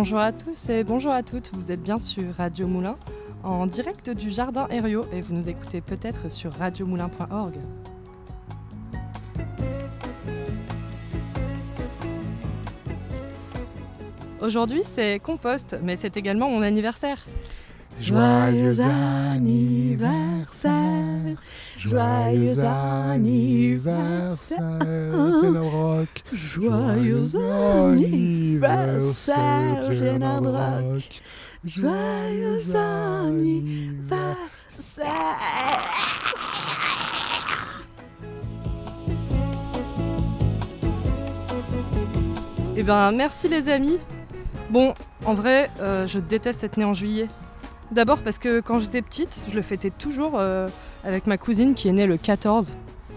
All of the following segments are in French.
Bonjour à tous et bonjour à toutes, vous êtes bien sur Radio Moulin, en direct du Jardin Herriot et vous nous écoutez peut-être sur radiomoulin.org. Aujourd'hui c'est Compost, mais c'est également mon anniversaire. Joyeux anniversaire, joyeux anniversaire, Gennard Rock. Joyeux anniversaire, Gennard Rock. Joyeux anniversaire. Eh ben merci les amis. Bon, en vrai, je déteste être née en juillet. D'abord parce que quand j'étais petite, je le fêtais toujours avec ma cousine qui est née le 14.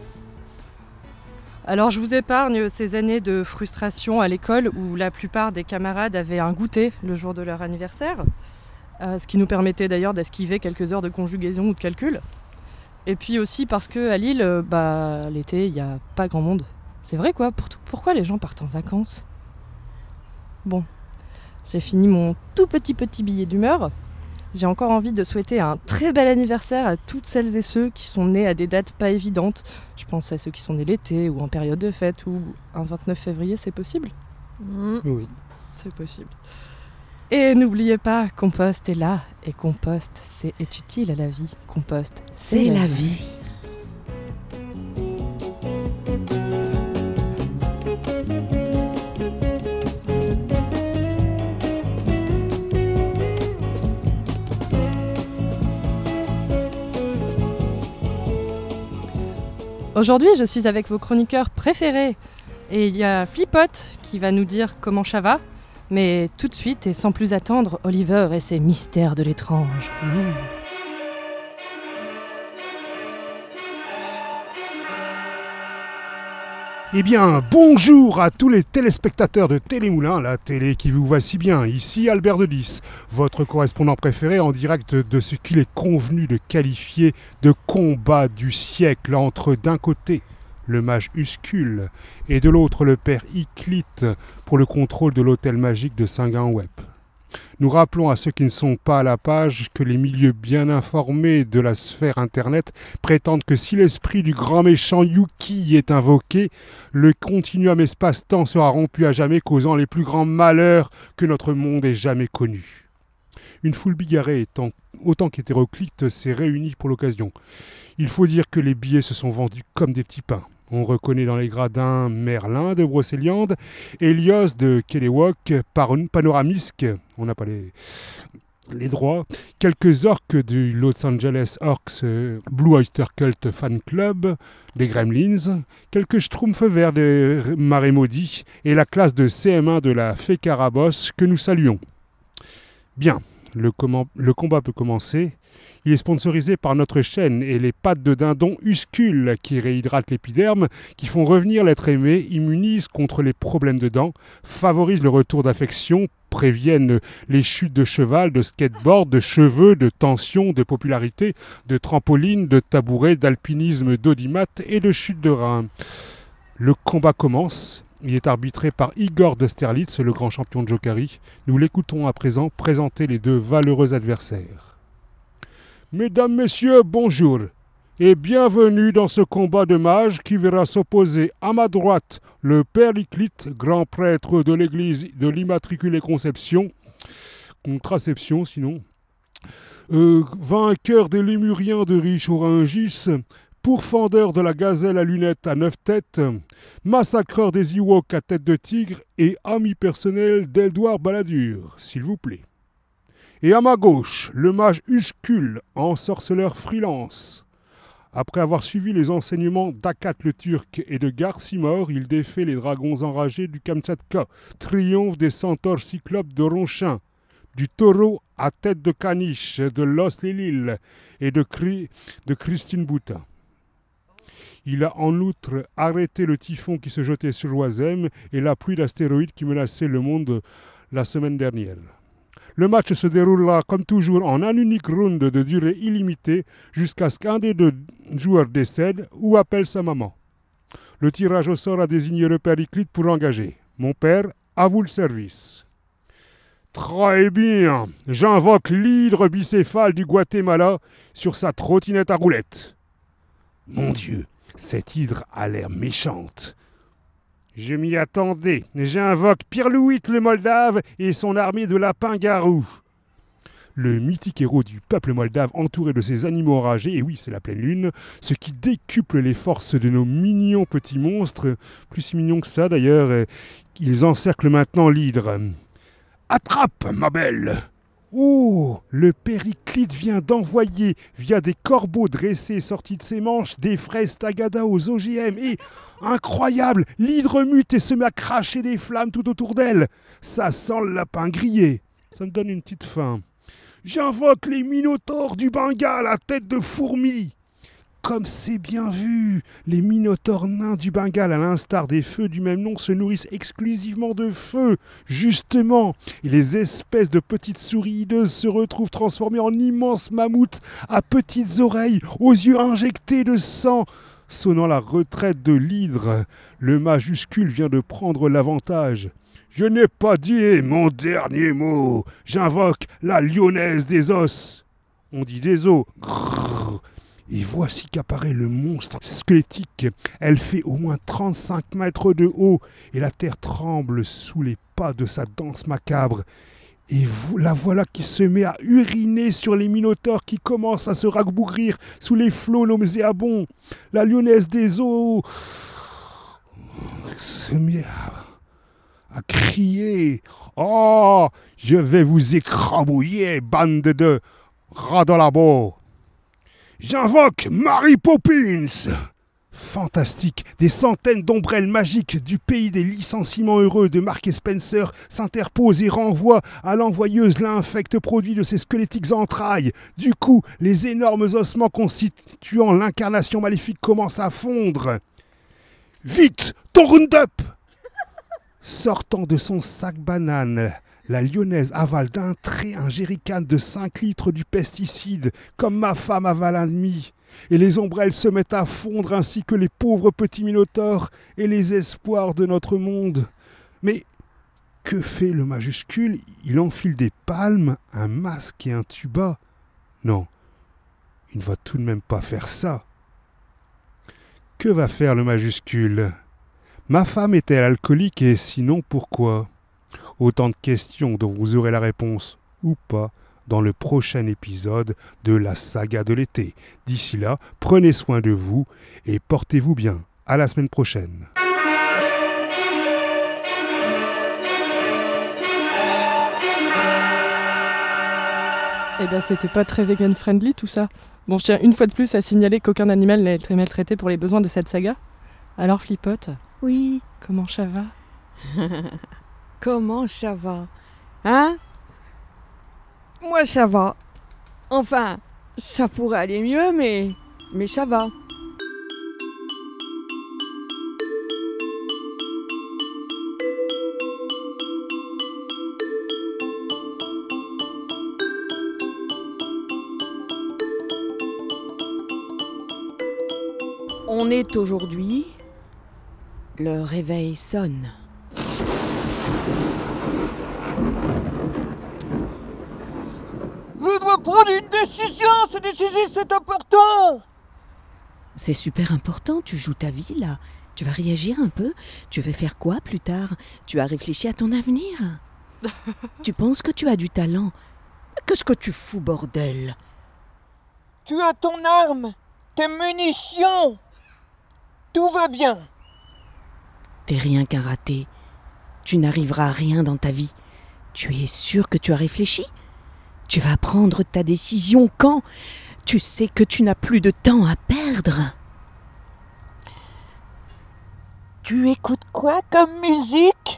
Alors je vous épargne ces années de frustration à l'école où la plupart des camarades avaient un goûter le jour de leur anniversaire, ce qui nous permettait d'ailleurs d'esquiver quelques heures de conjugaison ou de calcul. Et puis aussi parce qu'à Lille, l'été, il n'y a pas grand monde. C'est vrai quoi, pourquoi les gens partent en vacances ? Bon, j'ai fini mon tout petit billet d'humeur. J'ai encore envie de souhaiter un très bel anniversaire à toutes celles et ceux qui sont nés à des dates pas évidentes. Je pense à ceux qui sont nés l'été ou en période de fête ou un 29 février, c'est possible ? Oui. C'est possible. Et n'oubliez pas, Compost est là et Compost est utile à la vie. Compost, c'est la vie. Aujourd'hui, je suis avec vos chroniqueurs préférés. Et il y a Flipote qui va nous dire comment ça va. Mais tout de suite et sans plus attendre, Oliver et ses mystères de l'étrange. Eh bien, bonjour à tous les téléspectateurs de Télémoulin, la télé qui vous voit si bien. Ici Albert Delis, votre correspondant préféré en direct de ce qu'il est convenu de qualifier de combat du siècle entre d'un côté le mage Uscule et de l'autre le père Iclite pour le contrôle de l'hôtel magique de Saint-Gain-Web. Nous rappelons à ceux qui ne sont pas à la page que les milieux bien informés de la sphère Internet prétendent que si l'esprit du grand méchant Yuki est invoqué, le continuum espace-temps sera rompu à jamais, causant les plus grands malheurs que notre monde ait jamais connus. Une foule bigarrée, autant qu'hétéroclite, s'est réunie pour l'occasion. Il faut dire que les billets se sont vendus comme des petits pains. On reconnaît dans les gradins Merlin de Brocéliande, Hélios de Kelewok, Panoramisk, on n'a pas les droits, quelques orques du Los Angeles Orcs Blue Oyster Cult Fan Club, des Gremlins, quelques schtroumpfs verts des Marais Maudits et la classe de CM1 de la Fécarabos que nous saluons. Bien, le combat peut commencer. Il est sponsorisé par notre chaîne et les pâtes de dindon Uscule qui réhydratent l'épiderme, qui font revenir l'être aimé, immunisent contre les problèmes de dents, favorisent le retour d'affection, préviennent les chutes de cheval, de skateboard, de cheveux, de tension, de popularité, de trampoline, de tabouret, d'alpinisme, d'audimat et de chute de rein. Le combat commence. Il est arbitré par Igor d'Austerlitz, le grand champion de Jokari. Nous l'écoutons à présent présenter les deux valeureux adversaires. Mesdames, Messieurs, bonjour et bienvenue dans ce combat de mages qui verra s'opposer à ma droite le Père Iclite, grand prêtre de l'église de l'Immatriculée Conception, contraception sinon, vainqueur des Lémuriens de Richoringis, pourfendeur de la gazelle à lunettes à 9 têtes, massacreur des Ewoks à tête de tigre et ami personnel d'Eldouard Balladur, s'il vous plaît. Et à ma gauche, le mage Uscule, ensorceleur freelance. Après avoir suivi les enseignements d'Akat le Turc et de Garcimore, il défait les dragons enragés du Kamtchatka, triomphe des centaures cyclopes de Ronchin, du taureau à tête de caniche de Los Lilil et de Christine Boutin. Il a en outre arrêté le typhon qui se jetait sur Loisem et la pluie d'astéroïdes qui menaçait le monde la semaine dernière. Le match se déroulera comme toujours en un unique round de durée illimitée jusqu'à ce qu'un des deux joueurs décède ou appelle sa maman. Le tirage au sort a désigné le père Iclite pour engager. Mon père, à vous le service. Très bien. J'invoque l'hydre bicéphale du Guatemala sur sa trottinette à roulettes. Mon Dieu, cette hydre a l'air méchante. Je m'y attendais. J'invoque Pirlouit le Moldave et son armée de lapins-garous. Le mythique héros du peuple moldave entouré de ses animaux enragés, et oui, c'est la pleine lune, ce qui décuple les forces de nos mignons petits monstres, plus si mignons que ça d'ailleurs, ils encerclent maintenant l'hydre. Attrape, ma belle! Oh, le périclite vient d'envoyer, via des corbeaux dressés sortis de ses manches, des fraises tagada aux OGM, et, incroyable, l'hydre mute et se met à cracher des flammes tout autour d'elle. Ça sent le lapin grillé. Ça me donne une petite faim. J'invoque les minotaures du Bengale à tête de fourmi. Comme c'est bien vu, les minotaures nains du Bengale, à l'instar des feux du même nom, se nourrissent exclusivement de feu, justement. Et les espèces de petites souris hideuses se retrouvent transformées en immenses mammouths à petites oreilles, aux yeux injectés de sang. Sonnant la retraite de l'hydre, le majuscule vient de prendre l'avantage. Je n'ai pas dit mon dernier mot. J'invoque la lionesse des os. On dit des os. Grrr. Et voici qu'apparaît le monstre squelettique. Elle fait au moins 35 mètres de haut et la terre tremble sous les pas de sa danse macabre. Et la voilà qui se met à uriner sur les minotaures qui commencent à se rabougrir sous les flots nauséabonds. La lionesse des os se met à crier. « Oh, je vais vous écrabouiller, bande de rats dans la boue !» J'invoque Mary Poppins. Fantastique, des centaines d'ombrelles magiques du pays des licenciements heureux de Mark et Spencer s'interposent et renvoient à l'envoyeuse l'infect produit de ses squelettiques entrailles. Du coup, les énormes ossements constituant l'incarnation maléfique commencent à fondre. Vite, ton Roundup! Sortant de son sac banane, la lyonnaise avale d'un trait un jerrycan de 5 litres du pesticide, comme ma femme avale un demi. Et les ombrelles se mettent à fondre ainsi que les pauvres petits minotaures et les espoirs de notre monde. Mais que fait le majuscule? Il enfile des palmes, un masque et un tuba. Non, il ne va tout de même pas faire ça. Que va faire le majuscule? Ma femme est-elle alcoolique et sinon pourquoi? Autant de questions dont vous aurez la réponse, ou pas, dans le prochain épisode de la saga de l'été. D'ici là, prenez soin de vous et portez-vous bien. À la semaine prochaine. Eh ben, c'était pas très vegan friendly tout ça. Bon, je tiens une fois de plus à signaler qu'aucun animal n'a été maltraité pour les besoins de cette saga. Alors, Flippote? Oui. Comment ça va? Comment ça va? Hein? Moi, ça va. Enfin, ça pourrait aller mieux, mais ça va. On est aujourd'hui. Le réveil sonne. Je dois prendre une décision, c'est décisif, c'est important. C'est super important, tu joues ta vie là. Tu vas réagir un peu. Tu veux faire quoi plus tard? Tu as réfléchi à ton avenir? Tu penses que tu as du talent? Qu'est-ce que tu fous, bordel? Tu as ton arme, tes munitions. Tout va bien. T'es rien qu'un raté. Tu n'arriveras à rien dans ta vie. Tu es sûr que tu as réfléchi? Tu vas prendre ta décision quand? Tu sais que tu n'as plus de temps à perdre. Tu écoutes quoi comme musique?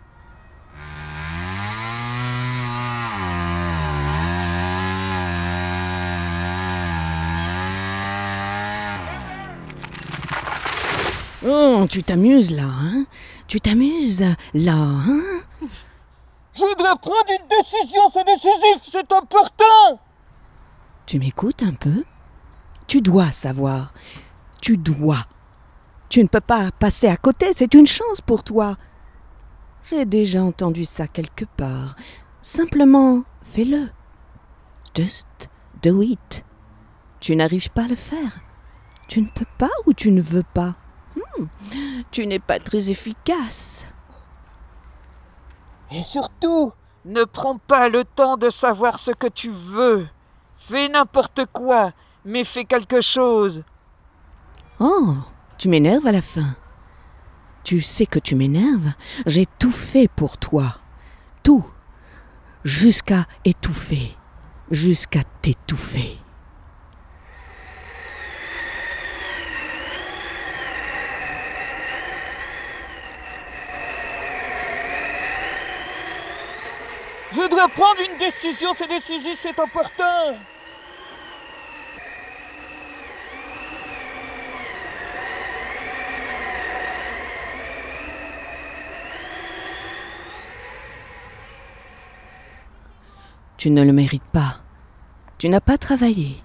Oh, tu t'amuses là, hein? Tu t'amuses là, hein? Je dois prendre une décision, c'est décisif, c'est important. Tu m'écoutes un peu? Tu dois savoir. Tu dois. Tu ne peux pas passer à côté, c'est une chance pour toi. J'ai déjà entendu ça quelque part. Simplement, fais-le. Just do it. Tu n'arrives pas à le faire. Tu ne peux pas ou tu ne veux pas. Tu n'es pas très efficace. Et surtout, ne prends pas le temps de savoir ce que tu veux. Fais n'importe quoi, mais fais quelque chose. Oh, tu m'énerves à la fin. Tu sais que tu m'énerves. J'ai tout fait pour toi. Tout. Jusqu'à étouffer. Jusqu'à t'étouffer. Je dois prendre une décision, c'est décisif, c'est important. Tu ne le mérites pas. Tu n'as pas travaillé.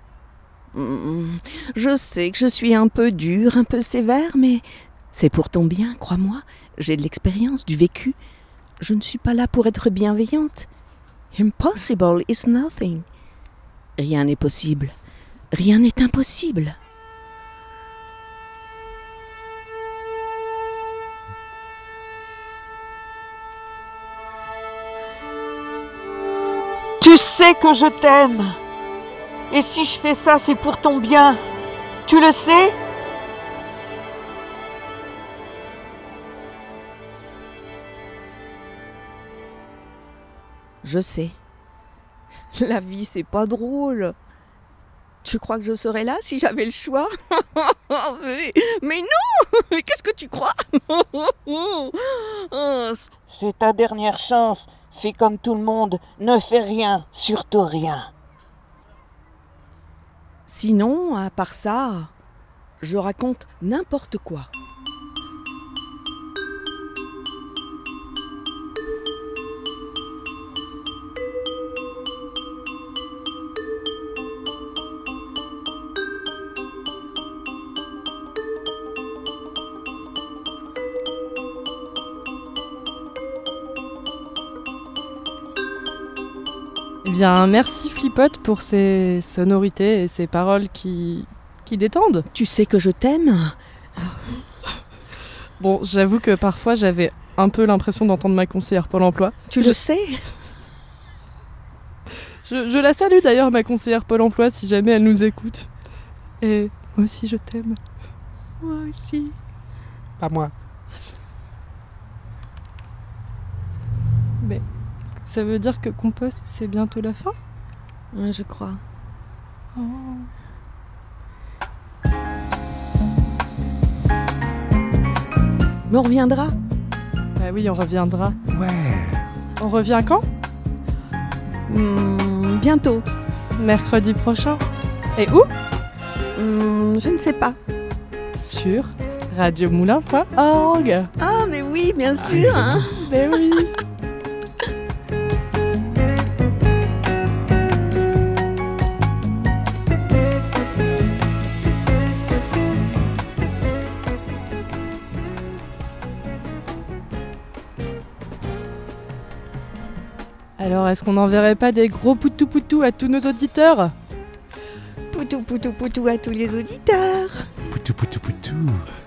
Je sais que je suis un peu dure, un peu sévère, mais c'est pour ton bien, crois-moi. J'ai de l'expérience, du vécu. Je ne suis pas là pour être bienveillante. Impossible is nothing. Rien n'est possible. Rien n'est impossible. Tu sais que je t'aime. Et si je fais ça, c'est pour ton bien. Tu le sais ? Je sais. La vie, c'est pas drôle. Tu crois que je serais là si j'avais le choix ? mais non ! Mais qu'est-ce que tu crois ? C'est ta dernière chance. Fais comme tout le monde. Ne fais rien. Surtout rien. Sinon, à part ça, je raconte n'importe quoi. Eh bien, merci Flippote pour ces sonorités et ces paroles qui détendent. Tu sais que je t'aime ? Bon, j'avoue que parfois j'avais un peu l'impression d'entendre ma conseillère Pôle emploi. Tu le sais ? Je la salue d'ailleurs, ma conseillère Pôle emploi, si jamais elle nous écoute. Et moi aussi je t'aime. Moi aussi. Pas moi. Mais ça veut dire que Compost, c'est bientôt la fin ? Ouais, je crois. Oh. Mais on reviendra. Bah oui, on reviendra. Ouais. On revient quand ? Bientôt. Mercredi prochain. Et où ? Je ne sais pas. Sur radiomoulin.org. Ah, mais oui, bien sûr. Hein. Ben oui. Alors, est-ce qu'on n'enverrait pas des gros poutou-poutou à tous nos auditeurs ? Poutou, poutou, poutou à tous les auditeurs. Poutou, poutou, poutou.